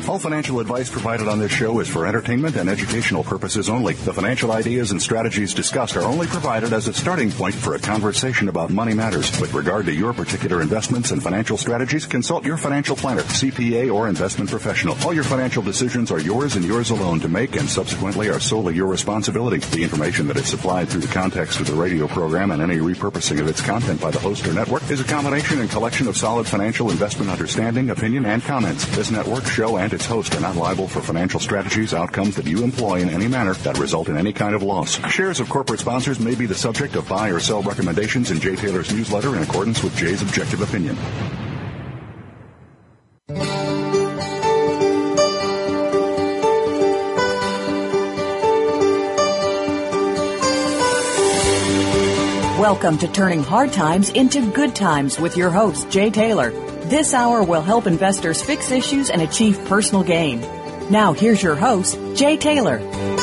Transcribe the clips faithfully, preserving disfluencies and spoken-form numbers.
All financial advice provided on this show is for entertainment and educational purposes only. The financial ideas and strategies discussed are only provided as a starting point for a conversation about money matters. With regard to your particular investments and financial strategies, consult your financial planner, C P A, or investment professional. All your financial decisions are yours and yours alone to make and subsequently are solely your responsibility. The information that is supplied through the context of the radio program and any repurposing of its content by the host or network is a combination and collection of solid financial investment understanding, opinion, and comments. This network, show, and its host are not liable for financial strategies, outcomes that you employ in any manner that result in any kind of loss. Shares of corporate sponsors may be the subject of buy or sell recommendations in Jay Taylor's newsletter in accordance with Jay's objective opinion. Welcome to Turning Hard Times into Good Times with your host, Jay Taylor. This hour will help investors fix issues and achieve personal gain. Now, here's your host, Jay Taylor.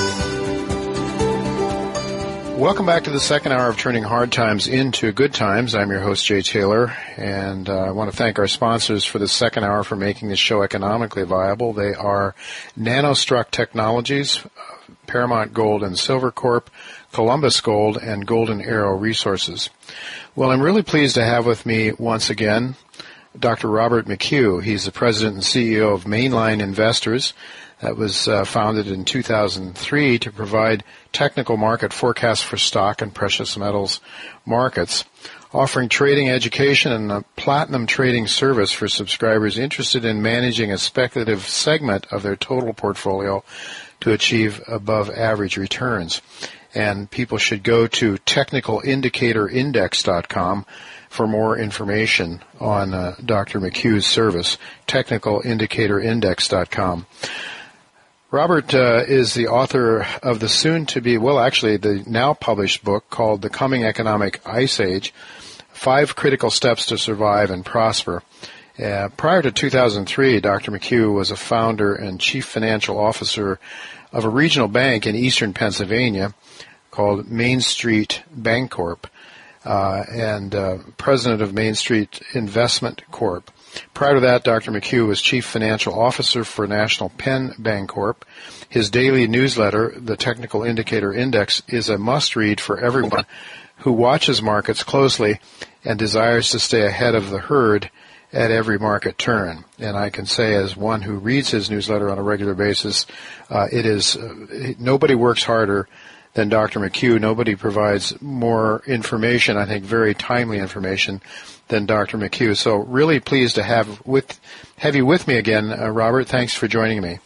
Welcome back to the second hour of Turning Hard Times into Good Times. I'm your host, Jay Taylor, and uh, I want to thank our sponsors for the second hour for making this show economically viable. They are Nanostruct Technologies, Paramount Gold and Silver Corp, Columbus Gold, and Golden Arrow Resources. Well, I'm really pleased to have with me once again Doctor Robert McHugh. He's the president and C E O of Mainline Investors. That was uh, founded in two thousand three to provide technical market forecasts for stock and precious metals markets, offering trading education and a platinum trading service for subscribers interested in managing a speculative segment of their total portfolio to achieve above average returns. And people should go to technical indicator index dot com for more information on uh, Doctor McHugh's service, technical indicator index dot com. Robert uh, is the author of the soon-to-be, well, actually, the now-published book called The Coming Economic Ice Age, Five Critical Steps to Survive and Prosper. Uh, prior to two thousand three, Doctor McHugh was a founder and chief financial officer of a regional bank in eastern Pennsylvania called Main Street Bancorp, uh, and uh, president of Main Street Investment Corp. Prior to that, Doctor McHugh was chief financial officer for National Penn Bancorp. His daily newsletter, the Technical Indicator Index, is a must-read for everyone who watches markets closely and desires to stay ahead of the herd at every market turn. And I can say, as one who reads his newsletter on a regular basis, uh, it is uh, nobody works harder than Doctor McHugh. Nobody provides more information, I think very timely information, than Doctor McHugh. So really pleased to have with have you with me again, uh, Robert. Thanks for joining me.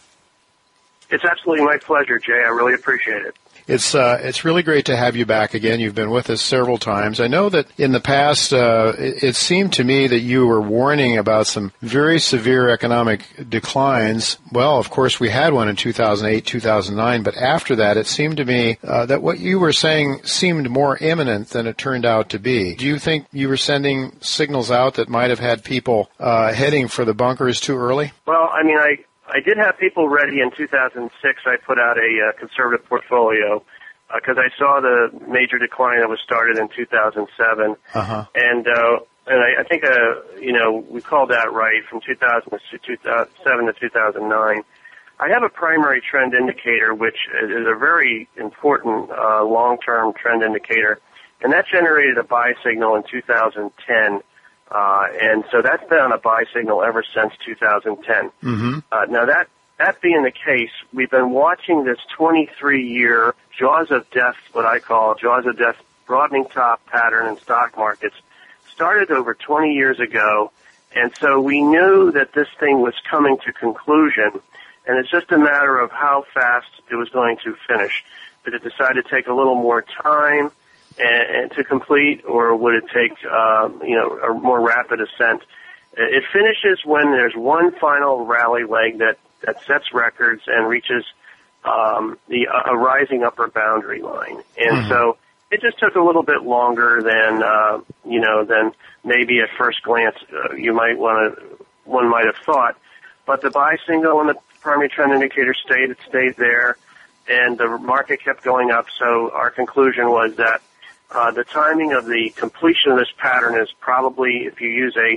It's absolutely my pleasure, Jay. I really appreciate it. It's uh, it's really great to have you back again. You've been with us several times. I know that in the past, uh, it, it seemed to me that you were warning about some very severe economic declines. Well, of course, we had one in two thousand eight, two thousand nine, but after that, it seemed to me uh, that what you were saying seemed more imminent than it turned out to be. Do you think you were sending signals out that might have had people uh, heading for the bunkers too early? Well, I mean, I... I did have people ready in two thousand six. I put out a uh, conservative portfolio because uh, I saw the major decline that was started in two thousand seven. Uh-huh. And uh, and I, I think, uh, you know, we called that right from two thousand seven to two thousand nine. I have a primary trend indicator, which is a very important uh, long-term trend indicator, and that generated a buy signal in two thousand ten. Uh, and so that's been on a buy signal ever since two thousand ten. Mm-hmm. Uh, now that, that being the case, we've been watching this twenty-three year jaws of death, what I call jaws of death broadening top pattern in stock markets, started over twenty years ago. And so we knew that this thing was coming to conclusion, and it's just a matter of how fast it was going to finish. Did it decide to take a little more time And, and to complete, or would it take, um, you know, a more rapid ascent? It finishes when there's one final rally leg that, that sets records and reaches um, the a rising upper boundary line. And mm-hmm. so it just took a little bit longer than, uh, you know, than maybe at first glance uh, you might want to, one might have thought. But the buy signal and the primary trend indicator stayed, it stayed there, and the market kept going up. So our conclusion was that Uh, the timing of the completion of this pattern is probably, if you use a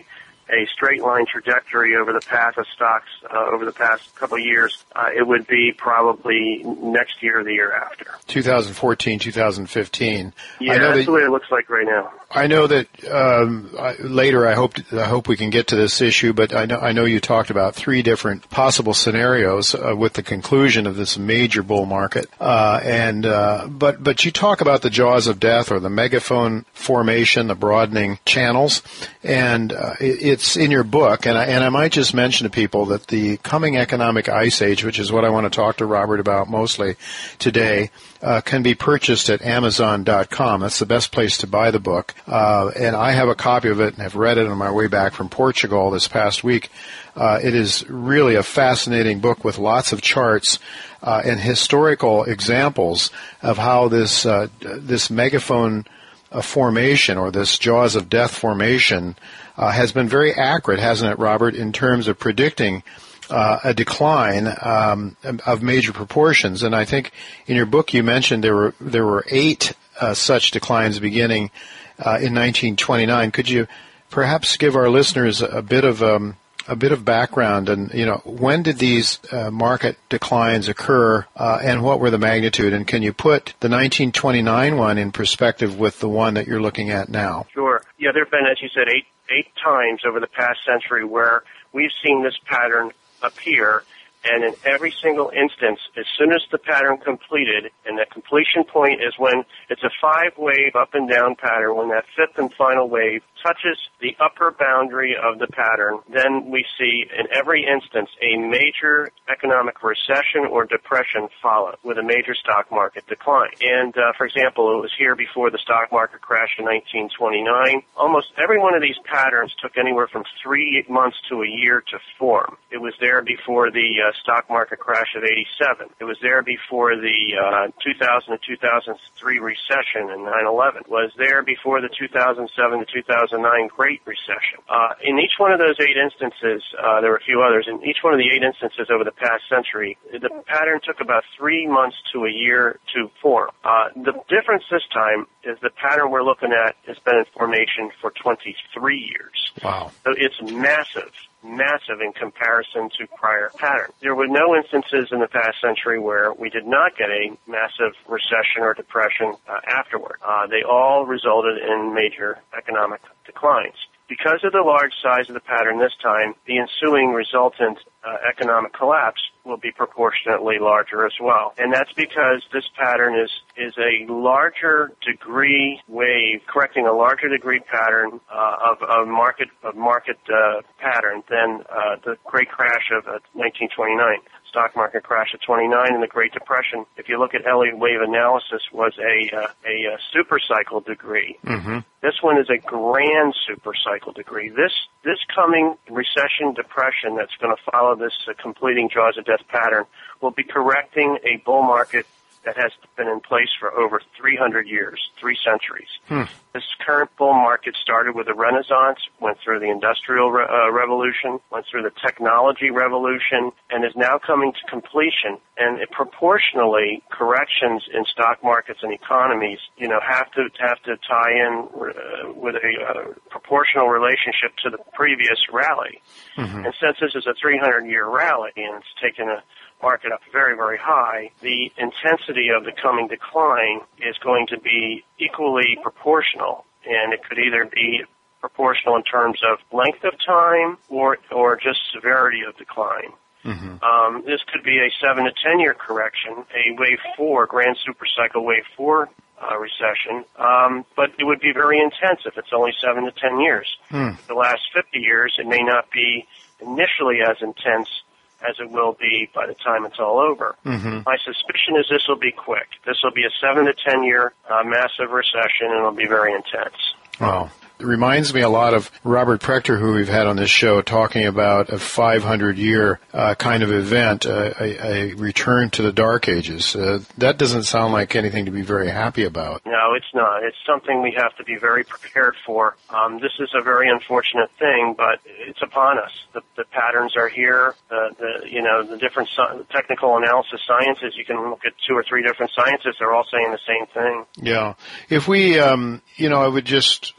a straight line trajectory over the path of stocks uh, over the past couple of years, uh, it would be probably next year or the year after. twenty fourteen, twenty fifteen. Yeah, that's that, the way it looks like right now. I know that um, I, later I hope I hope we can get to this issue, but I know I know you talked about three different possible scenarios uh, with the conclusion of this major bull market, uh, and uh, but but you talk about the jaws of death or the megaphone formation, the broadening channels, and uh, it, it's in your book. And I, and I might just mention to people that the coming economic ice age, which is what I want to talk to Robert about mostly today, uh, can be purchased at Amazon dot com. That's the best place to buy the book. Uh, and I have a copy of it and have read it on my way back from Portugal this past week. Uh, it is really a fascinating book with lots of charts uh, and historical examples of how this uh, this megaphone uh, formation or this jaws of death formation uh, has been very accurate, hasn't it, Robert, in terms of predicting Uh, a decline um, of major proportions. And I think in your book you mentioned there were there were eight uh, such declines beginning uh, in nineteen twenty-nine. Could you perhaps give our listeners a bit of um, a bit of background, and you know, when did these uh, market declines occur, uh, and what were the magnitude? And can you put the nineteen twenty-nine one in perspective with the one that you're looking at now? Sure. Yeah, there have been, as you said, eight eight times over the past century where we've seen this pattern appear, and in every single instance, as soon as the pattern completed, and the completion point is when it's a five-wave up and down pattern, when that fifth and final wave touches the upper boundary of the pattern, then we see in every instance a major economic recession or depression followed with a major stock market decline. And, uh, for example, it was here before the stock market crashed in nineteen twenty-nine. Almost every one of these patterns took anywhere from three months to a year to form. It was there before the uh, stock market crash of eighty-seven. It was there before the uh, two thousand to two thousand three recession and nine eleven. It was there before the two thousand seven to two thousand nine Great Recession. Uh, in each one of those eight instances, uh, there were a few others, in each one of the eight instances over the past century, the pattern took about three months to a year to form. Uh, the difference this time is the pattern we're looking at has been in formation for twenty-three years. Wow. So it's massive. massive in comparison to prior patterns. There were no instances in the past century where we did not get a massive recession or depression uh, afterward. Uh, they all resulted in major economic declines. Because of the large size of the pattern this time, the ensuing resultant uh, economic collapse will be proportionately larger as well. And that's because this pattern is is a larger degree wave, correcting a larger degree pattern uh, of, of market of market uh, pattern than uh, the Great Crash of uh, nineteen twenty-nine. Stock market crash of twenty-nine and the Great Depression, if you look at Elliott wave analysis, was a uh, a, a super cycle degree. Mm-hmm. This one is a grand super cycle degree. This this coming recession depression that's going to follow this uh, completing jaws of death pattern will be correcting a bull market that has been in place for over three hundred years, three centuries. Hmm. This current bull market started with the Renaissance, went through the Industrial re- uh, Revolution, went through the Technology Revolution, and is now coming to completion. And it proportionally, corrections in stock markets and economies, you know, have to have to tie in uh, with a uh, proportional relationship to the previous rally. Mm-hmm. And since this is a three hundred year rally and it's taken a market up very, very high, the intensity of the coming decline is going to be equally proportional, and it could either be proportional in terms of length of time or or just severity of decline. Mm-hmm. Um, this could be a seven to ten year correction, a wave four, grand supercycle wave four uh, recession, um, but it would be very intense if it's only seven to ten years. Mm. The last fifty years, it may not be initially as intense as it will be by the time it's all over. Mm-hmm. My suspicion is this will be quick. This will be a seven to ten year uh, massive recession, and it'll be very intense. Wow. It reminds me a lot of Robert Prechter, who we've had on this show, talking about a five hundred year uh, kind of event, uh, a, a return to the Dark Ages. Uh, that doesn't sound like anything to be very happy about. No, it's not. It's something we have to be very prepared for. Um, this is a very unfortunate thing, but it's upon us. The, the patterns are here. The, the you know the different so- technical analysis sciences. You can look at two or three different sciences. They're all saying the same thing. Yeah. If we, um, you know, I would just think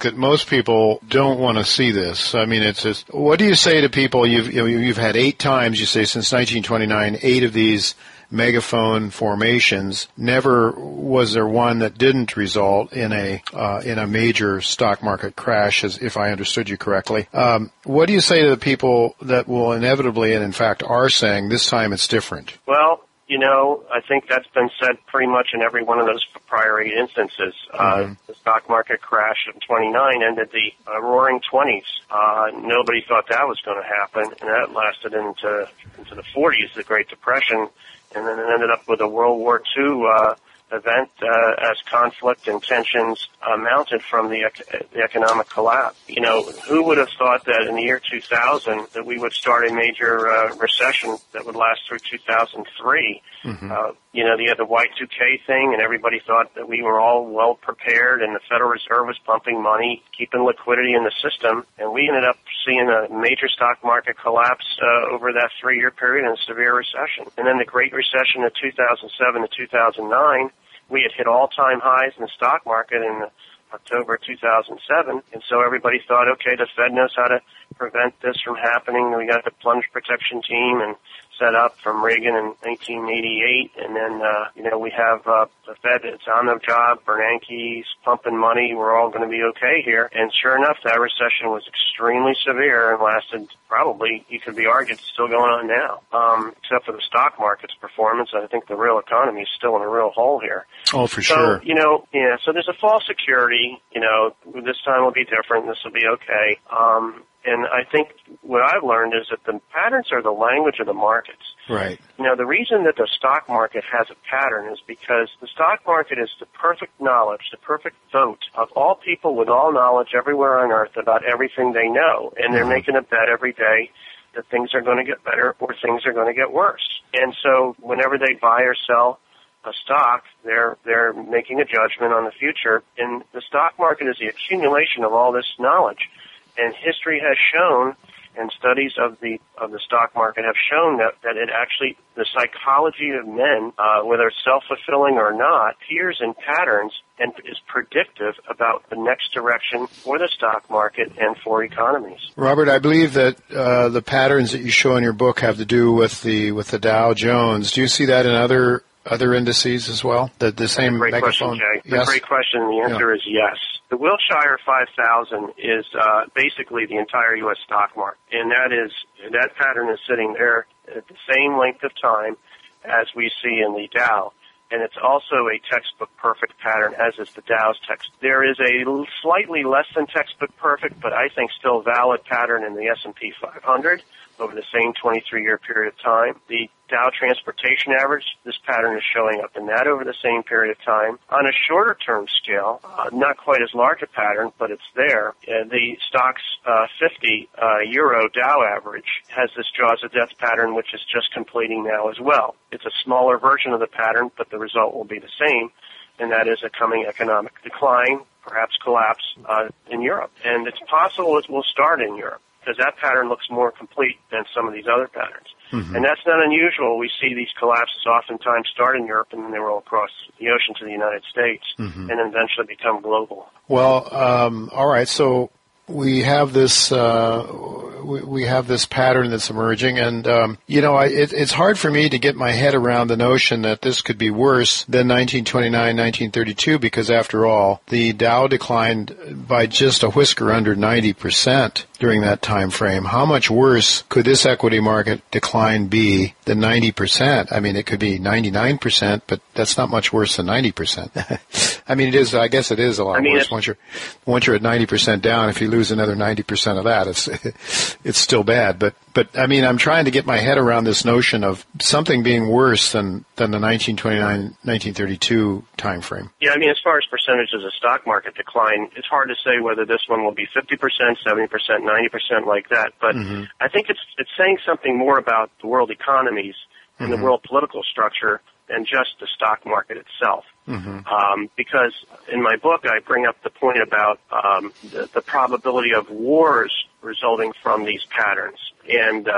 that most people don't want to see this. I mean, it's just, what do you say to people? You've, you know, you've had eight times, you say, since nineteen twenty-nine, eight of these megaphone formations. Never was there one that didn't result in a uh, in a major stock market crash, as if I understood you correctly. Um, what do you say to the people that will inevitably, and in fact are saying, this time it's different? Well, you know, I think that's been said pretty much in every one of those prior eight instances. Mm-hmm. Uh, the stock market crash of twenty-nine ended the uh, roaring twenties. Uh, nobody thought that was going to happen, and that lasted into into the forties, the Great Depression, and then it ended up with a World War Two uh, event uh, as conflict and tensions uh, mounted from the, ec- the economic collapse. You know, who would have thought that in the year two thousand that we would start a major uh, recession that would last through two thousand three? Mm-hmm. Uh, you know, you had the Y two K thing, and everybody thought that we were all well prepared, and the Federal Reserve was pumping money, keeping liquidity in the system, and we ended up seeing a major stock market collapse uh, over that three-year period and a severe recession. And then the Great Recession of two thousand seven to two thousand nine, we had hit all-time highs in the stock market in October two thousand seven, and so everybody thought, okay, the Fed knows how to prevent this from happening. We got the plunge protection team and set up from Reagan in nineteen eighty-eight, and then, uh, you know, we have uh, the Fed that's on the job, Bernanke's pumping money, we're all going to be okay here. And sure enough, that recession was extremely severe and lasted probably, you could be argued, still going on now. Um, except for the stock market's performance, I think the real economy is still in a real hole here. Oh, for so, sure. You know, yeah, so there's a false security, you know, this time will be different, this will be okay. Um, And I think what I've learned is that the patterns are the language of the markets. Right. You know, the reason that the stock market has a pattern is because the stock market is the perfect knowledge, the perfect vote of all people with all knowledge everywhere on earth about everything they know. And they're mm-hmm. making a bet every day that things are going to get better or things are going to get worse. And so whenever they buy or sell a stock, they're they're making a judgment on the future. And the stock market is the accumulation of all this knowledge. And history has shown, and studies of the of the stock market have shown that, that it actually, the psychology of men, uh, whether it's self-fulfilling or not, appears in patterns and is predictive about the next direction for the stock market and for economies. Robert, I believe that uh, the patterns that you show in your book have to do with the with the Dow Jones. Do you see that in other other indices as well? The, the same great megaphone? Question, Jay. Yes? A great question, and the answer yeah. is yes. The Wilshire five thousand is uh, basically the entire U S stock market, and that is that pattern is sitting there at the same length of time as we see in the Dow, and it's also a textbook perfect pattern, as is the Dow's text. There is a slightly less than textbook perfect, but I think still valid pattern in the S and P five hundred over the same twenty-three year period of time. The Dow Transportation Average, this pattern is showing up in that over the same period of time. On a shorter-term scale, uh, not quite as large a pattern, but it's there. Uh, the Stoxx uh, fifty uh, Euro Dow average has this jaws of death pattern, which is just completing now as well. It's a smaller version of the pattern, but the result will be the same, and that is a coming economic decline, perhaps collapse, uh, in Europe. And it's possible it will start in Europe, because that pattern looks more complete than some of these other patterns. Mm-hmm. And that's not unusual. We see these collapses oftentimes start in Europe and then they roll across the ocean to the United States mm-hmm. and then eventually become global. Well, um, all right. So we have this uh, we, we have this pattern that's emerging, and um, you know, I, it, it's hard for me to get my head around the notion that this could be worse than nineteen twenty-nine, nineteen thirty-two, because after all, the Dow declined by just a whisker under ninety percent during that time frame. How much worse could this equity market decline be than ninety percent? I mean, it could be ninety-nine percent, but that's not much worse than ninety percent. I mean, it is. I guess it is a lot I mean, worse once you're once you're at ninety percent down. If you lose another ninety percent of that, it's it's still bad. But but I mean, I'm trying to get my head around this notion of something being worse than than the nineteen twenty-nine, nineteen thirty-two time frame. Yeah, I mean, as far as percentages of stock market decline, it's hard to say whether this one will be fifty percent, seventy percent, ninety percent like that. But mm-hmm. I think it's it's saying something more about the world economies and mm-hmm. the world political structure than just the stock market itself. Mm-hmm. Um, because in my book, I bring up the point about um, the, the probability of wars resulting from these patterns. And uh,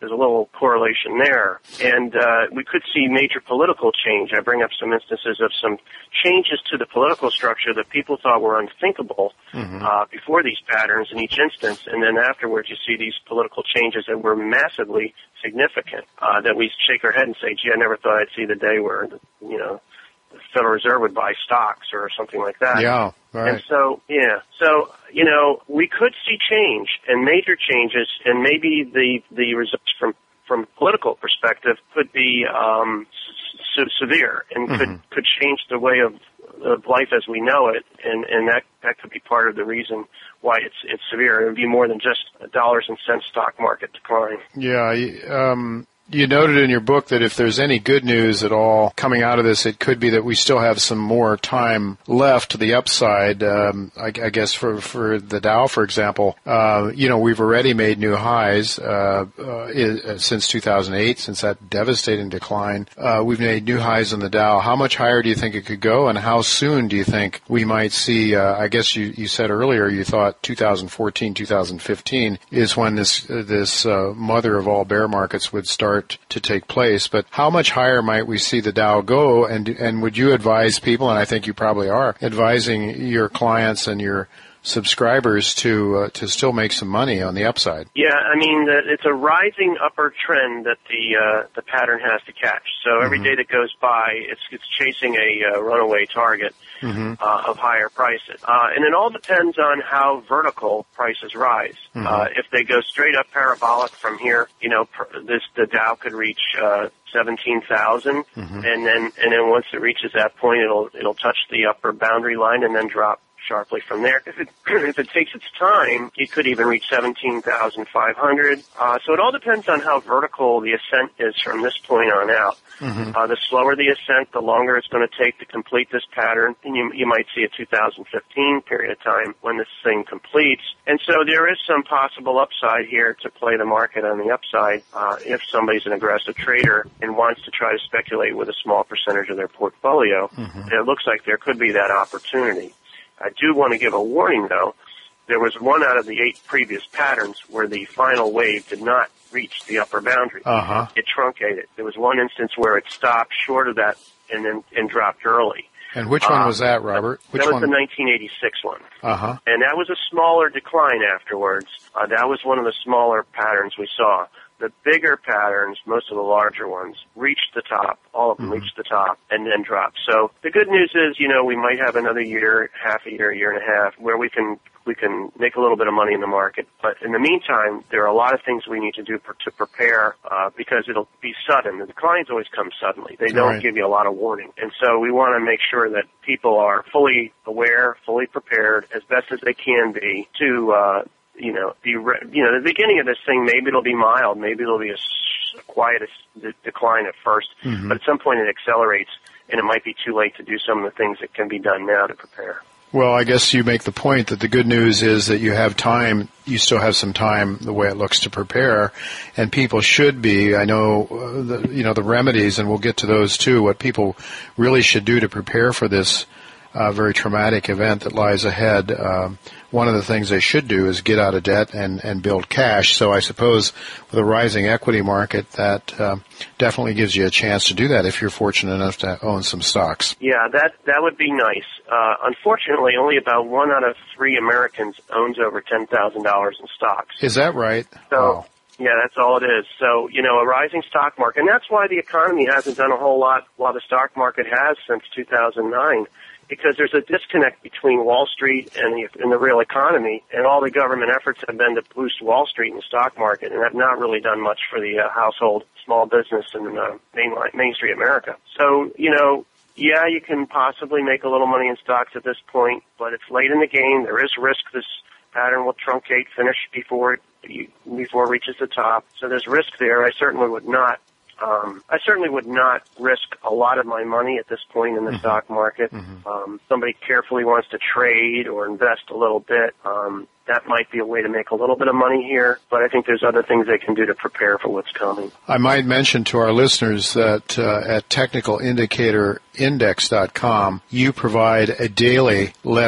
there's a little correlation there. And uh, we could see major political change. I bring up some instances of some changes to the political structure that people thought were unthinkable mm-hmm. uh, before these patterns in each instance, and then afterwards you see these political changes that were massively significant, uh, that we shake our head and say, gee, I never thought I'd see the day where, you know, the Federal Reserve would buy stocks or something like that. Yeah, right. And so, yeah, so, you know, we could see change and major changes, and maybe the, the results from, from political perspective could be um, s- severe and mm-hmm. could, could change the way of, of life as we know it, and, and that, that could be part of the reason why it's it's severe. It would be more than just a dollars and cents stock market decline. Yeah, um, you noted in your book that if there's any good news at all coming out of this, it could be that we still have some more time left to the upside. Um, I, I guess for, for the Dow, for example, uh, you know, we've already made new highs uh, uh, since two thousand eight, since that devastating decline. Uh, we've made new highs in the Dow. How much higher do you think it could go, and how soon do you think we might see, uh, I guess you, you said earlier you thought two thousand fourteen, two thousand fifteen is when this, uh, this uh, mother of all bear markets would start to take place, but how much higher might we see the Dow go, and and would you advise people, and I think you probably are, advising your clients and your subscribers to uh, to still make some money on the upside? Yeah, I mean, it's a rising upward trend that the uh, the pattern has to catch. So every mm-hmm. day that goes by, it's it's chasing a uh, runaway target mm-hmm. uh, of higher prices, uh, and it all depends on how vertical prices rise. Mm-hmm. Uh, if they go straight up parabolic from here, you know, pr- this the Dow could reach uh, seventeen thousand, mm-hmm. and then and then once it reaches that point, it'll it'll touch the upper boundary line and then drop sharply from there. If it if it takes its time, it could even reach seventeen thousand five hundred. Uh, so it all depends on how vertical the ascent is from this point on out. Mm-hmm. Uh, the slower the ascent, the longer it's going to take to complete this pattern. And you, you might see a two thousand fifteen period of time when this thing completes. And so there is some possible upside here to play the market on the upside uh, if somebody's an aggressive trader and wants to try to speculate with a small percentage of their portfolio. Mm-hmm. It looks like there could be that opportunity. I do want to give a warning, though. There was one out of the eight previous patterns where the final wave did not reach the upper boundary. Uh-huh. It truncated. There was one instance where it stopped short of that and then and dropped early. And which one uh, was that, Robert? Which that was one? the nineteen eighty-six one. Uh-huh. And that was a smaller decline afterwards. Uh, that was one of the smaller patterns we saw. The bigger patterns, most of the larger ones, reached the top. All of them mm-hmm. reached the top and then dropped. So the good news is, you know, we might have another year, half a year, a year and a half, where we can we can make a little bit of money in the market. But in the meantime, there are a lot of things we need to do per, to prepare uh, because it'll be sudden. The declines always come suddenly. They don't right. give you a lot of warning. And so we want to make sure that people are fully aware, fully prepared, as best as they can be to uh you know, be re- you know, the beginning of this thing, maybe it'll be mild, maybe it'll be a, s- a quiet de- decline at first, mm-hmm. but at some point it accelerates, and it might be too late to do some of the things that can be done now to prepare. Well, I guess you make the point that the good news is that you have time, you still have some time, the way it looks, to prepare, and people should be, I know, uh, the, you know, the remedies, and we'll get to those too, what people really should do to prepare for this uh, very traumatic event that lies ahead. Um, one of the things they should do is get out of debt and, and build cash. So I suppose with a rising equity market, that uh, definitely gives you a chance to do that if you're fortunate enough to own some stocks. Yeah, that that would be nice. Uh, unfortunately, only about one out of three Americans owns over ten thousand dollars in stocks. Is that right? So, wow. Yeah, that's all it is. So, you know, a rising stock market, and that's why the economy hasn't done a whole lot while the stock market has since two thousand nine. Because there's a disconnect between Wall Street and the, and the real economy, and all the government efforts have been to boost Wall Street and the stock market, and have not really done much for the uh, household, small business, and uh, main, Main Street America. So, you know, yeah, you can possibly make a little money in stocks at this point, but it's late in the game. There is risk this pattern will truncate, finish before it, before it reaches the top. So there's risk there. I certainly would not Um, I certainly would not risk a lot of my money at this point in the mm-hmm. stock market. Mm-hmm. Um, somebody carefully wants to trade or invest a little bit. Um, that might be a way to make a little bit of money here, but I think there's other things they can do to prepare for what's coming. I might mention to our listeners that uh, at technical indicator index dot com, you provide a daily letter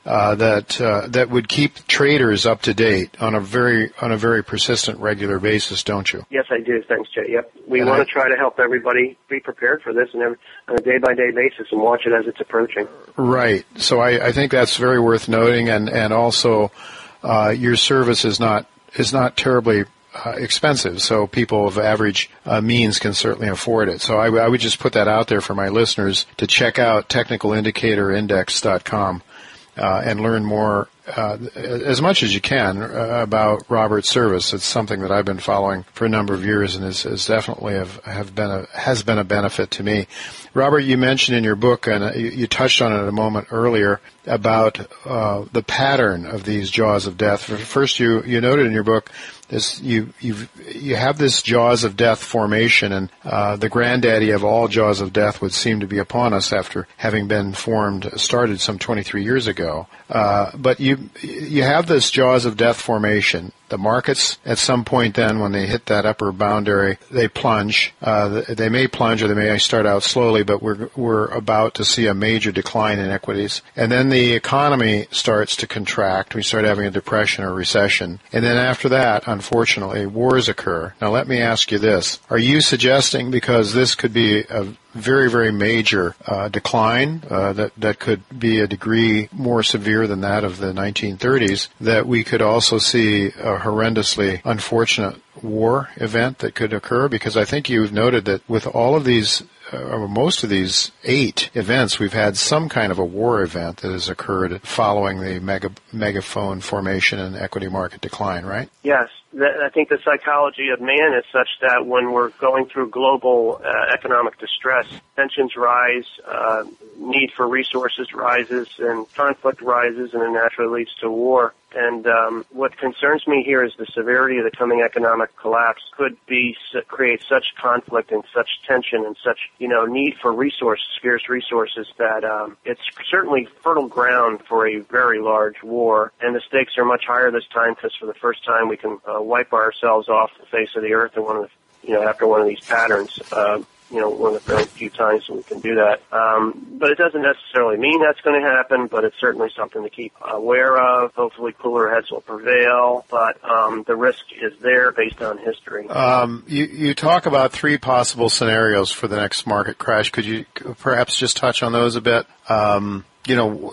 uh, that uh, that would keep traders up to date on a very on a very persistent, regular basis, don't you? Yes, I do. Thanks, Jay. Yep. We And want I- to try to help everybody be prepared for this and every, on a day-by-day basis and watch it as it's approaching. Right. So I, I think that's very worth noting, and and also uh, your service is not is not terribly uh, expensive, so people of average uh, means can certainly afford it. So I, I would just put that out there for my listeners to check out technical indicator index dot com uh, and learn more uh, as much as you can uh, about Robert's service. It's something that I've been following for a number of years and is, is definitely have, have been a, has been a benefit to me. Robert, you mentioned in your book, and you, you touched on it a moment earlier, about uh, the pattern of these jaws of death. First, you, you noted in your book this you you you have this jaws of death formation, and uh, the granddaddy of all jaws of death would seem to be upon us after having been formed, started some twenty-three years ago. Uh, but you you have this jaws of death formation. The markets, at some point then, when they hit that upper boundary, they plunge. Uh, they may plunge or they may start out slowly, but we're we're about to see a major decline in equities. And then the economy starts to contract. We start having a depression or recession. And then after that, unfortunately, wars occur. Now let me ask you this. Are you suggesting, because this could be a very, very major uh, decline uh, that, that could be a degree more severe than that of the nineteen thirties, that we could also see a horrendously unfortunate war event that could occur? Because I think you've noted that with all of these, uh, or most of these eight events, we've had some kind of a war event that has occurred following the mega, megaphone formation and equity market decline, right? Yes. That, I think the psychology of man is such that when we're going through global uh, economic distress, tensions rise, uh, need for resources rises, and conflict rises, and it naturally leads to war. And um, what concerns me here is the severity of the coming economic collapse could be create such conflict and such tension and such, you know, need for resources, scarce resources, that um, it's certainly fertile ground for a very large war. And the stakes are much higher this time because for the first time we can uh, wipe ourselves off the face of the earth in one of the, you know, after one of these patterns. Uh, you know, one of the very few times we can do that. Um, but it doesn't necessarily mean that's going to happen, but it's certainly something to keep aware of. Hopefully cooler heads will prevail, but um, the risk is there based on history. Um, you, you talk about three possible scenarios for the next market crash. Could you perhaps just touch on those a bit? Um, you know,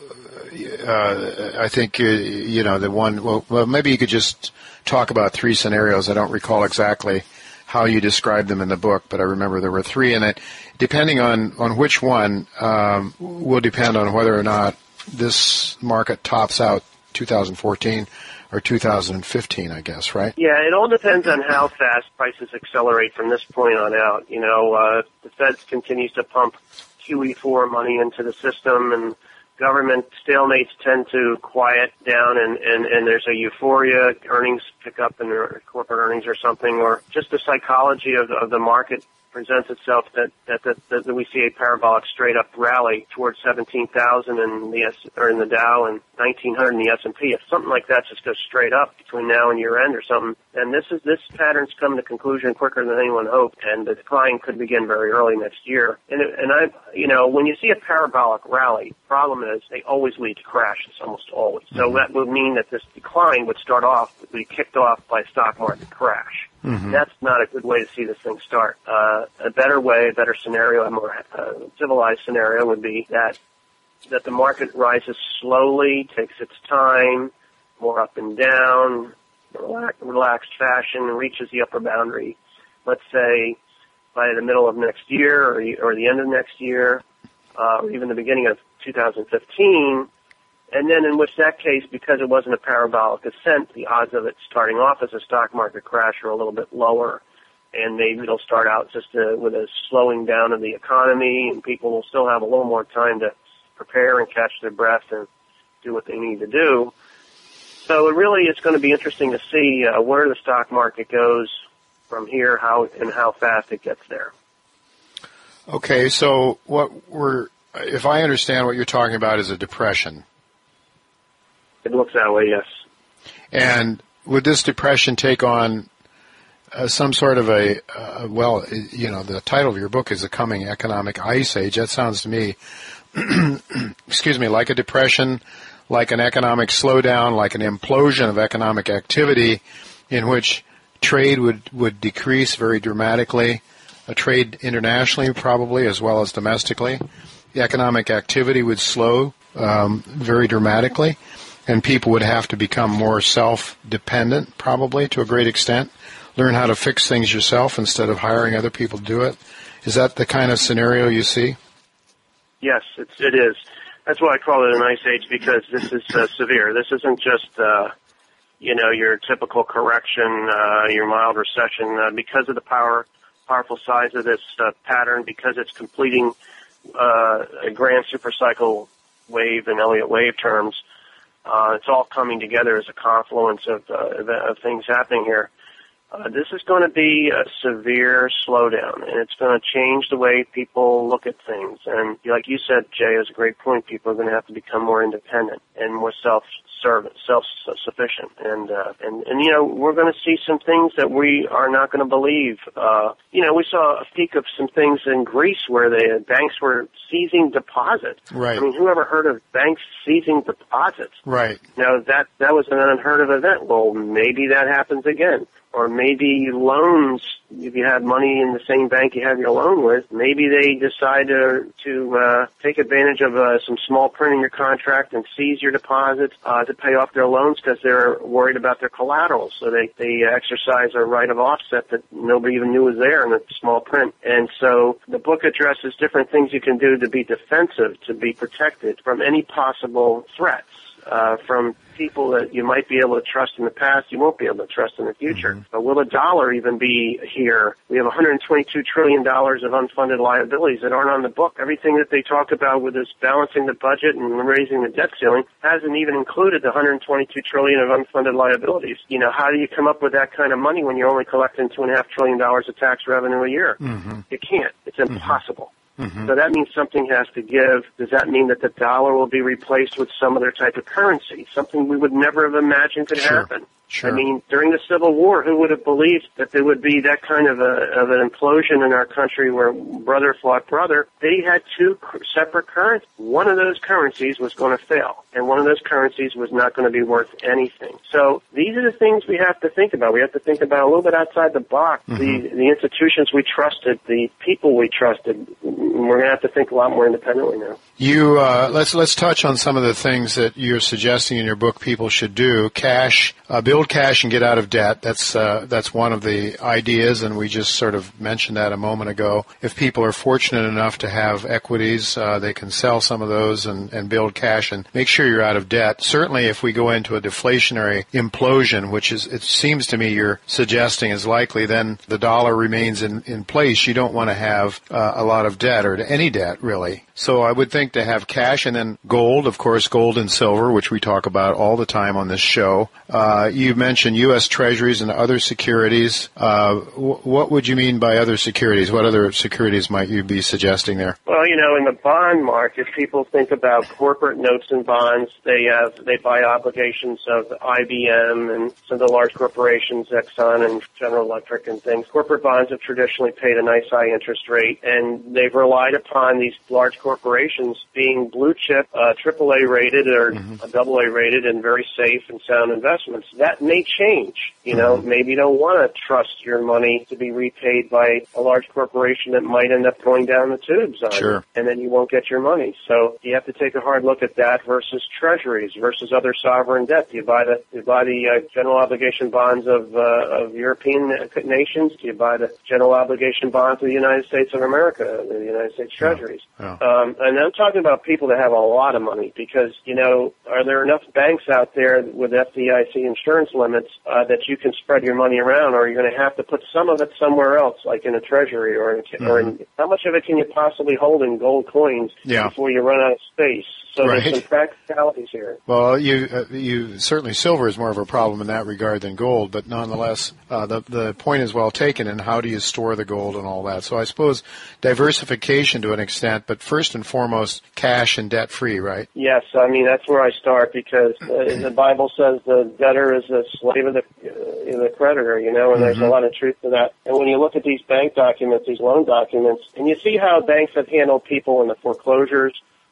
uh, I think, uh, you know, the one, well, well, maybe you could just talk about three scenarios. I don't recall exactly how you described them in the book, but I remember there were three, and it, depending on, on which one, um, will depend on whether or not this market tops out two thousand fourteen or two thousand fifteen, I guess, right? Yeah, it all depends on how fast prices accelerate from this point on out. You know, uh, the Fed continues to pump Q E four money into the system, and government stalemates tend to quiet down, and, and, and there's a euphoria, earnings pick up in corporate earnings or something, or just the psychology of the, of the market presents itself that, that, that, that we see a parabolic straight up rally towards seventeen thousand in the S, or in the Dow and nineteen hundred in the S and P. If something like that just goes straight up between now and year end or something, then this is, this pattern's come to conclusion quicker than anyone hoped, and the decline could begin very early next year. And, it, and I, you know, when you see a parabolic rally, problem is they always lead to crashes, almost always. So mm-hmm. that would mean that this decline would start off, would be kicked off by a stock market crash. Mm-hmm. That's not a good way to see this thing start. Uh, a better way, a better scenario, a more uh, civilized scenario would be that that the market rises slowly, takes its time, more up and down, relax, relaxed fashion, and reaches the upper boundary, let's say, by the middle of next year or, or the end of next year, uh, or even the beginning of two thousand fifteen. And then in which that case, because it wasn't a parabolic ascent, the odds of it starting off as a stock market crash are a little bit lower. And maybe it'll start out just uh, with a slowing down of the economy, and people will still have a little more time to prepare and catch their breath and do what they need to do. So it really is going to be interesting to see uh, where the stock market goes from here, how and how fast it gets there. Okay, so what we're, if I understand what you're talking about, is a depression. It looks that way, yes. And would this depression take on uh, some sort of a, uh, well, you know, the title of your book is The Coming Economic Ice Age. That sounds to me, excuse me, like a depression, like an economic slowdown, like an implosion of economic activity in which trade would, would decrease very dramatically, a trade internationally probably as well as domestically. The economic activity would slow um, very dramatically, and people would have to become more self-dependent probably to a great extent, learn how to fix things yourself instead of hiring other people to do it. Is that the kind of scenario you see? Yes, it's, it is. That's why I call it an ice age, because this is uh, severe. This isn't just, uh, you know, your typical correction, uh, your mild recession. Uh, because of the power, powerful size of this uh, pattern, because it's completing uh, a grand supercycle wave in Elliott wave terms, uh, it's all coming together as a confluence of, uh, of things happening here. Uh, this is going to be a severe slowdown, and it's going to change the way people look at things. And like you said, Jay, is a great point. People are going to have to become more independent and more self-serving, self-sufficient. And, uh, and, and, you know, we're going to see some things that we are not going to believe. Uh, you know, we saw a peak of some things in Greece where the banks were seizing deposits. Right. I mean, who ever heard of banks seizing deposits? Right. You know, that, that was an unheard of event. Well, maybe that happens again. Or maybe loans, if you have money in the same bank you have your loan with, maybe they decide to, to uh, take advantage of uh, some small print in your contract and seize your deposits uh, to pay off their loans because they're worried about their collateral. So they, they exercise a right of offset that nobody even knew was there in the small print. And so the book addresses different things you can do to be defensive, to be protected from any possible threats. Uh, from people that you might be able to trust in the past, you won't be able to trust in the future. Mm-hmm. But will the dollar even be here? We have one hundred twenty-two trillion dollars of unfunded liabilities that aren't on the book. Everything that they talk about with this balancing the budget and raising the debt ceiling hasn't even included the one hundred twenty-two trillion dollars of unfunded liabilities. You know, how do you come up with that kind of money when you're only collecting two point five trillion dollars of tax revenue a year? Mm-hmm. You can't. It's impossible. Mm-hmm. Mm-hmm. So that means something has to give. Does that mean that the dollar will be replaced with some other type of currency, something we would never have imagined could sure. happen? Sure. I mean, during the Civil War, who would have believed that there would be that kind of a of an implosion in our country where brother fought brother? They had two separate currencies. One of those currencies was going to fail, and one of those currencies was not going to be worth anything. So these are the things we have to think about. We have to think about a little bit outside the box. Mm-hmm. The the institutions we trusted, the people we trusted. We're going to have to think a lot more independently now. You uh, let's let's touch on some of the things that you're suggesting in your book people should do. Cash, uh, build cash and get out of debt. That's uh, that's one of the ideas, and we just sort of mentioned that a moment ago. If people are fortunate enough to have equities, uh, they can sell some of those and, and build cash and make sure you're out of debt. Certainly, if we go into a deflationary implosion, which is it seems to me you're suggesting is likely, then the dollar remains in, in place. You don't want to have uh, a lot of debt or any debt really. So I would think to have cash and then gold, of course, gold and silver, which we talk about all the time on this show. Uh, you mentioned U S Treasuries and other securities. Uh, w- what would you mean by other securities? What other securities might you be suggesting there? Well, you know, in the bond market, people think about corporate notes and bonds. They have they buy obligations of I B M and some of the large corporations, Exxon and General Electric and things. Corporate bonds have traditionally paid a nice high interest rate, and they've relied upon these large corporations being blue chip, uh, triple A rated or mm-hmm. double A rated and very safe and sound investments. That may change. You know, mm-hmm. maybe you don't want to trust your money to be repaid by a large corporation that might end up going down the tubes on sure. it, and then you won't get your money. So you have to take a hard look at that versus treasuries versus other sovereign debt. Do you buy the do you buy the uh, general obligation bonds of uh, of European nations? Do you buy the general obligation bonds of the United States of America, the United States treasuries? Yeah. Yeah. Um, and I'm talking about people that have a lot of money because, you know, are there enough banks out there with F D I C insurance limits uh, that you can spread your money around, or are you going to have to put some of it somewhere else, like in a treasury, or, in, mm-hmm. or in, how much of it can you possibly hold in gold coins yeah. before you run out of space? So right. there's some practicalities here. Well, you uh, you certainly silver is more of a problem in that regard than gold, but nonetheless, uh, the the point is well taken. And how do you store the gold and all that? So I suppose diversification to an extent, but first and foremost, cash and debt free, right? Yes, I mean that's where I start because uh, the Bible says the debtor is a slave of the uh, the creditor, you know, and mm-hmm. there's a lot of truth to that. And when you look at these bank documents, these loan documents, and you see how banks have handled people in the foreclosures,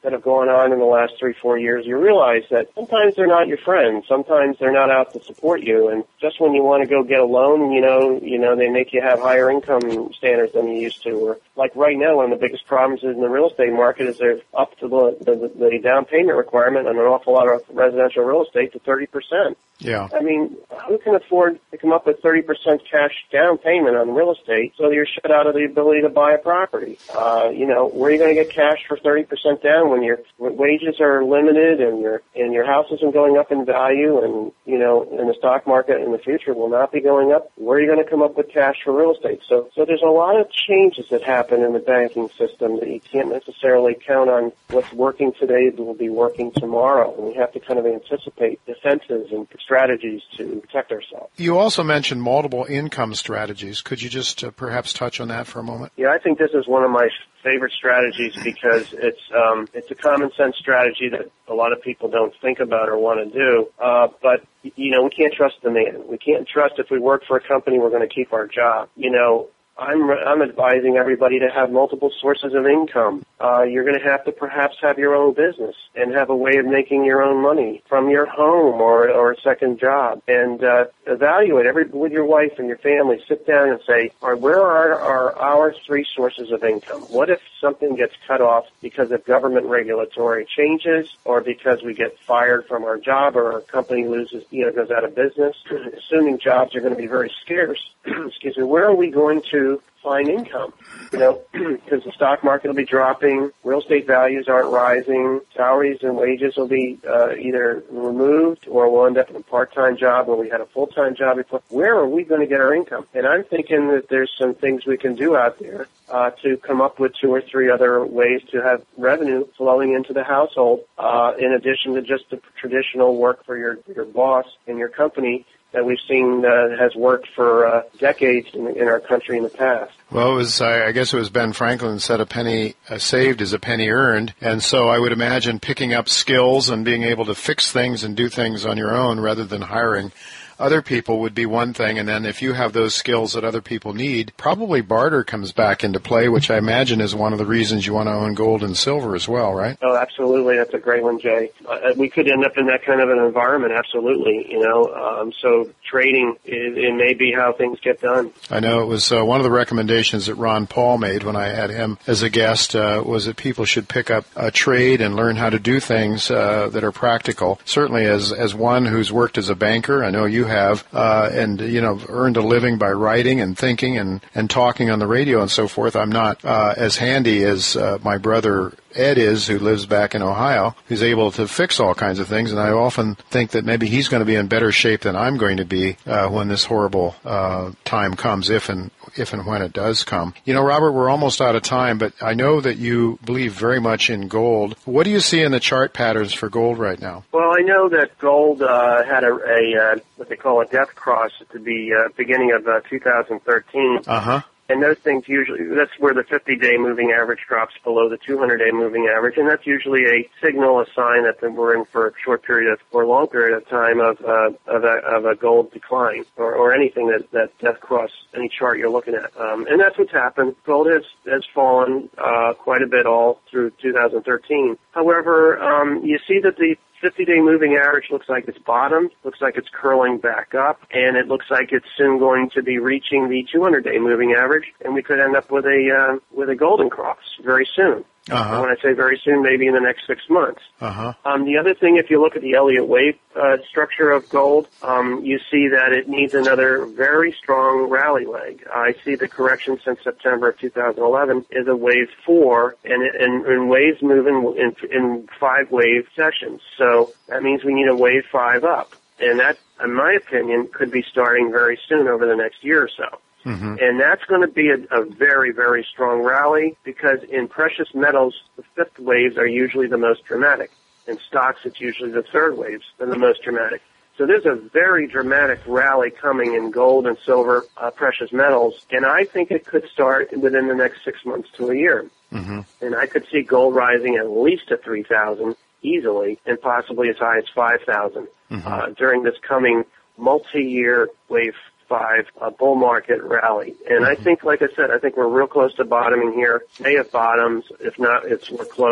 that have gone on in the last three, four years, you realize that sometimes they're not your friends. Sometimes they're not out to support you. And just when you want to go get a loan, you know, you know, they make you have higher income standards than you used to. Or like right now, one of the biggest problems in the real estate market is they're up to the, the, the down payment requirement on an awful lot of residential real estate to thirty percent. Yeah. I mean, who can afford to come up with thirty percent cash down payment on real estate so you're shut out of the ability to buy a property? Uh, you know, where are you going to get cash for thirty percent down when your wages are limited and your and your house isn't going up in value and, you know, and the stock market in the future will not be going up? Where are you going to come up with cash for real estate? So, so there's a lot of changes that happen in the banking system that you can't necessarily count on what's working today that will be working tomorrow. And we have to kind of anticipate defenses and strategies to protect ourselves. You also mentioned multiple income strategies. Could you just uh, perhaps touch on that for a moment? Yeah, I think this is one of my favorite strategies because it's um, it's a common sense strategy that a lot of people don't think about or want to do. Uh, but you know, we can't trust the man. We can't trust if we work for a company we're going to keep our job. You know. I'm, I'm advising everybody to have multiple sources of income. Uh, you're going to have to perhaps have your own business and have a way of making your own money from your home or, or a second job. And uh, evaluate every with your wife and your family. Sit down and say, all right, where are, are our three sources of income? What if something gets cut off because of government regulatory changes or because we get fired from our job or our company loses, you know, goes out of business? Assuming jobs are going to be very scarce. Excuse me. Where are we going to find income? You know, because the stock market will be dropping, real estate values aren't rising, salaries and wages will be uh, either removed or we'll end up in a part-time job when we had a full-time job before. Where are we going to get our income? And I'm thinking that there's some things we can do out there uh, to come up with two or three other ways to have revenue flowing into the household uh, in addition to just the traditional work for your, your boss and your company that we've seen uh, has worked for uh, decades in, in our country in the past. Well, it was, I guess it was Ben Franklin said a penny uh, saved is a penny earned. And so I would imagine picking up skills and being able to fix things and do things on your own rather than hiring other people would be one thing. And then if you have those skills that other people need, probably barter comes back into play, which I imagine is one of the reasons you want to own gold and silver as well, right? Oh, absolutely. That's a great one, Jay. Uh, we could end up in that kind of an environment, absolutely. You know, um, so trading, it, it may be how things get done. I know it was uh, one of the recommendations that Ron Paul made when I had him as a guest uh, was that people should pick up a trade and learn how to do things uh, that are practical. Certainly as, as one who's worked as a banker, I know you have, uh, and, you know, earned a living by writing and thinking and, and talking on the radio and so forth. I'm not uh, as handy as uh, my brother Ed is, who lives back in Ohio, who's able to fix all kinds of things, and I often think that maybe he's going to be in better shape than I'm going to be uh, when this horrible uh, time comes, if and if and when it does come. You know, Robert, we're almost out of time, but I know that you believe very much in gold. What do you see in the chart patterns for gold right now? Well, I know that gold uh, had a, a uh, what they call a death cross at the uh, beginning of uh, two thousand thirteen. Uh-huh. And those things usually, that's where the fifty-day moving average drops below the two hundred day moving average, and that's usually a signal, a sign that we're in for a short period of, or a long period of time of, uh, of, a, of a gold decline, or, or anything that, that death cross, any chart you're looking at. Um, and that's what's happened. Gold has, has fallen uh, quite a bit all through two thousand thirteen. However, um, you see that the fifty-day moving average looks like it's bottomed, looks like it's curling back up, and it looks like it's soon going to be reaching the two hundred day moving average, and we could end up with a uh, with a golden cross very soon. Uh-huh. And when I say very soon, maybe in the next six months. Uh-huh. Um, the other thing, if you look at the Elliott wave uh, structure of gold, um, you see that it needs another very strong rally leg. I see the correction since September of two thousand eleven is a wave four, and, and, and waves move in, in, in five wave sessions. So that means we need a wave five up. And that, in my opinion, could be starting very soon over the next year or so. Mm-hmm. And that's going to be a, a very, very strong rally because in precious metals, the fifth waves are usually the most dramatic. In stocks, it's usually the third waves that are the most dramatic. So there's a very dramatic rally coming in gold and silver, uh, precious metals, and I think it could start within the next six months to a year. Mm-hmm. And I could see gold rising at least to three thousand easily and possibly as high as five thousand mm-hmm. uh, during this coming multi-year wave five uh, bull market rally. And I think, like I said, I think we're real close to bottoming here. May have bottoms. If not, it's we're close.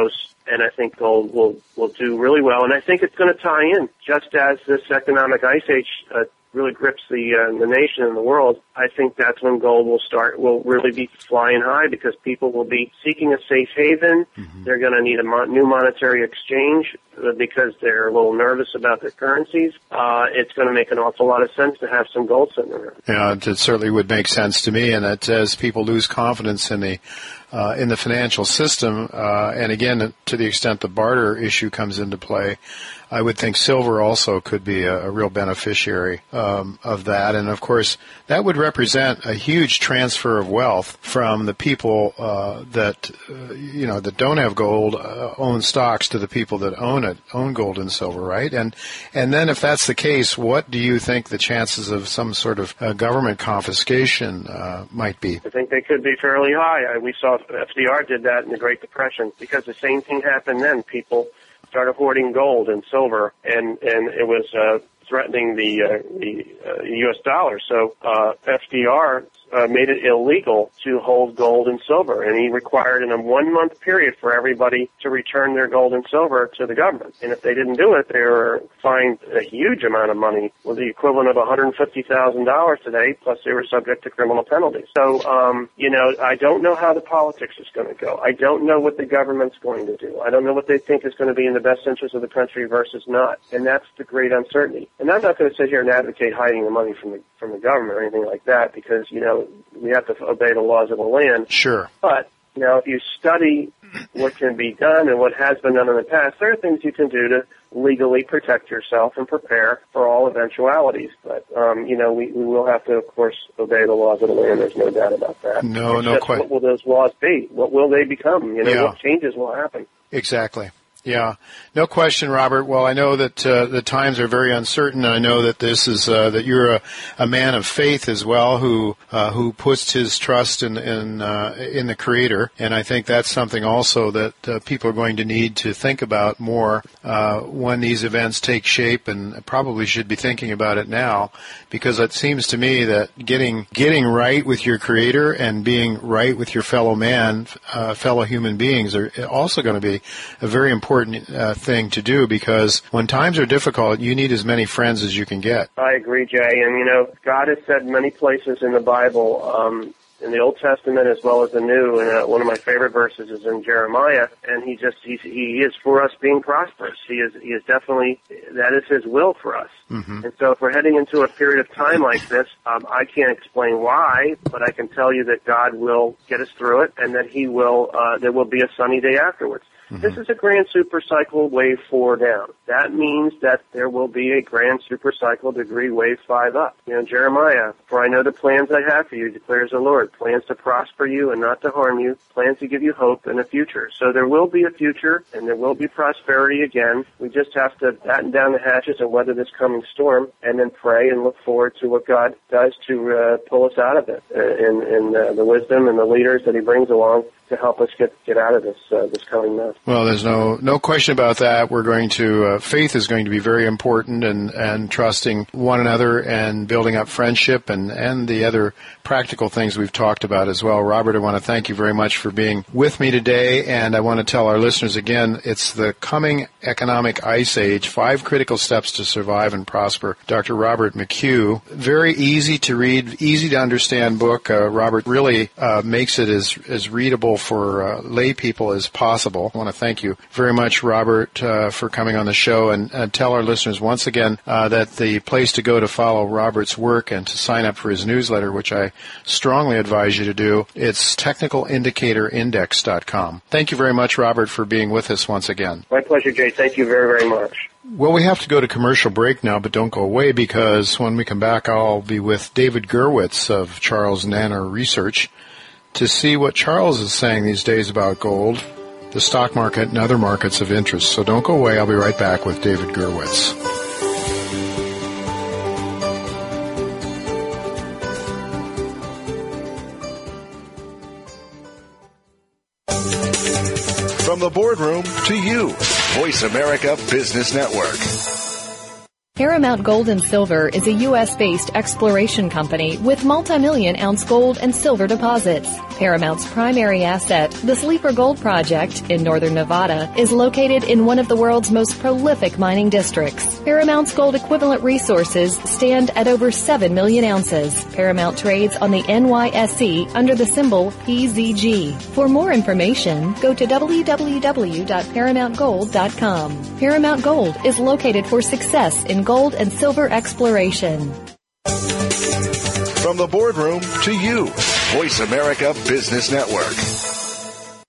and I think gold will, will do really well. And I think it's going to tie in, just as this economic ice age uh, really grips the uh, the nation and the world. I think that's when gold will start, will really be flying high, because people will be seeking a safe haven. Mm-hmm. They're going to need a mo- new monetary exchange uh, because they're a little nervous about their currencies. Uh, it's going to make an awful lot of sense to have some gold sitting around. Yeah, it certainly would make sense to me, and that as people lose confidence in the Uh, in the financial system, uh, and again, to the extent the barter issue comes into play, I would think silver also could be a, a real beneficiary um, of that. And of course, that would represent a huge transfer of wealth from the people uh, that uh, you know that don't have gold, uh, own stocks, to the people that own it, own gold and silver, right? And and then if that's the case, what do you think the chances of some sort of uh, government confiscation uh, might be? I think they could be fairly high. I, we saw F D R did that in the Great Depression, because the same thing happened then. People started hoarding gold and silver, and, and it was uh, threatening the, uh, the uh, U S dollar. So uh, F D R uh, made it illegal to hold gold and silver, and he required in a one-month period for everybody to return their gold and silver to the government. And if they didn't do it, they were fined a huge amount of money, with the equivalent of one hundred fifty thousand dollars today, plus they were subject to criminal penalties. So, um, you know, I don't know how the politics is going to go. I don't know what the government's going to do. I don't know what they think is going to be in the best interest of the country versus not. And that's the great uncertainty. And I'm not going to sit here and advocate hiding the money from the, from the government or anything like that, because, you know, we have to obey the laws of the land. Sure. But, you know, if you study what can be done and what has been done in the past, there are things you can do to legally protect yourself and prepare for all eventualities. But, um, you know, we, we will have to, of course, obey the laws of the land. There's no doubt about that. No, it's no question. What will those laws be? What will they become? You know, yeah. What changes will happen? Exactly. Yeah, no question, Robert. Well, I know that uh, the times are very uncertain, and I know that this is uh, that you're a, a man of faith as well, who uh, who puts his trust in in, uh, in the Creator, and I think that's something also that uh, people are going to need to think about more uh, when these events take shape, and probably should be thinking about it now, because it seems to me that getting getting right with your Creator and being right with your fellow man, uh, fellow human beings, are also going to be a very important important uh, thing to do, because when times are difficult, you need as many friends as you can get. I agree, Jay. And, you know, God has said many places in the Bible, um, in the Old Testament as well as the New, and uh, one of my favorite verses is in Jeremiah, and he just, he's, he is for us being prosperous. He is, he is definitely, that is his will for us. Mm-hmm. And so if we're heading into a period of time like this, um, I can't explain why, but I can tell you that God will get us through it, and that he will, uh, there will be a sunny day afterwards. Mm-hmm. This is a grand supercycle wave four down. That means that there will be a grand supercycle degree wave five up. You know, Jeremiah, for I know the plans I have for you, declares the Lord, plans to prosper you and not to harm you, plans to give you hope and a future. So there will be a future, and there will be prosperity again. We just have to batten down the hatches and weather this coming storm, and then pray and look forward to what God does to uh, pull us out of it, uh, in, in uh, the wisdom and the leaders that he brings along to help us get get out of this uh, this coming mess. Well, there's no no question about that. We're going to uh, faith is going to be very important, and and trusting one another and building up friendship and and the other practical things we've talked about as well. Robert, I want to thank you very much for being with me today, and I want to tell our listeners again, it's the coming economic ice age: five critical steps to survive and prosper. Doctor Robert McHugh, very easy to read, easy to understand book. Uh, Robert really uh, makes it as as readable for uh, lay people as possible. I want to thank you very much, Robert, uh, for coming on the show, and uh, tell our listeners once again uh, that the place to go to follow Robert's work and to sign up for his newsletter, which I strongly advise you to do, it's technical indicator index dot com. Thank you very much, Robert, for being with us once again. My pleasure, Jay. Thank you very, very much. Well, we have to go to commercial break now, but don't go away, because when we come back, I'll be with David Gerwitz of Charles Nanner Research to see what Charles is saying these days about gold, the stock market, and other markets of interest. So don't go away. I'll be right back with David Gerwitz. From the boardroom to you, Voice America Business Network. Paramount Gold and Silver is a U S-based exploration company with multi-million ounce gold and silver deposits. Paramount's primary asset, the Sleeper Gold Project in northern Nevada, is located in one of the world's most prolific mining districts. Paramount's gold equivalent resources stand at over seven million ounces. Paramount trades on the N Y S E under the symbol P Z G. For more information, go to w w w dot paramount gold dot com. Paramount Gold is located for success in gold and silver exploration. From the boardroom to you, Voice America Business Network.